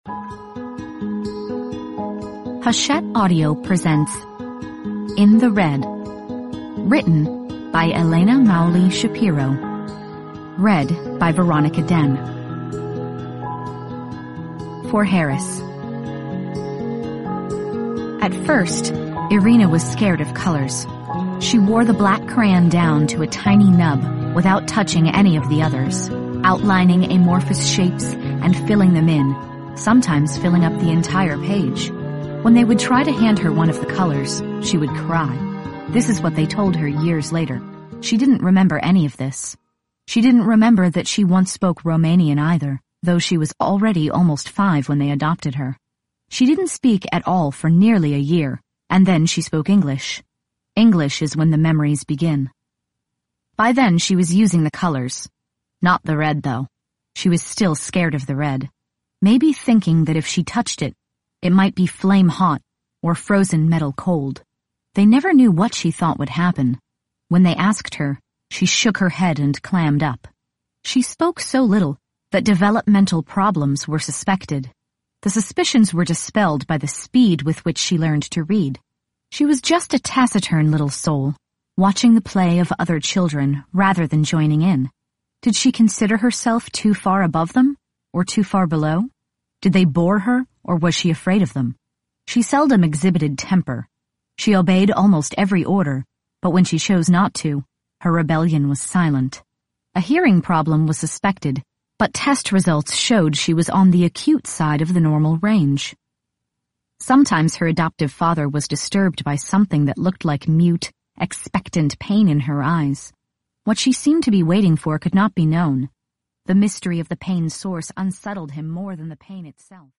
Hachette Audio presents In the Red, written by Elena Mauli Shapiro, read by Veronica Den. For Harris. At first, Irina was scared of colors. She wore the black crayon down to a tiny nub without touching any of the others, outlining amorphous shapes and filling them in, sometimes filling up the entire page. When they would try to hand her one of the colors, she would cry. This is what they told her years later. She didn't remember any of this. She didn't remember that she once spoke Romanian either, though she was already almost 5 when they adopted her. She didn't speak at all for nearly a year, and then she spoke English. English is when the memories begin. By then she was using the colors. Not the red, though. She was still scared of the red. Maybe thinking that if she touched it, it might be flame hot or frozen metal cold. They never knew what she thought would happen. When they asked her, she shook her head and clammed up. She spoke so little that developmental problems were suspected. The suspicions were dispelled by the speed with which she learned to read. She was just a taciturn little soul, watching the play of other children rather than joining in. Did she consider herself too far above them or too far below? Did they bore her, or was she afraid of them? She seldom exhibited temper. She obeyed almost every order, but when she chose not to, her rebellion was silent. A hearing problem was suspected, but test results showed she was on the acute side of the normal range. Sometimes her adoptive father was disturbed by something that looked like mute, expectant pain in her eyes. What she seemed to be waiting for could not be known. The mystery of the pain's source unsettled him more than the pain itself.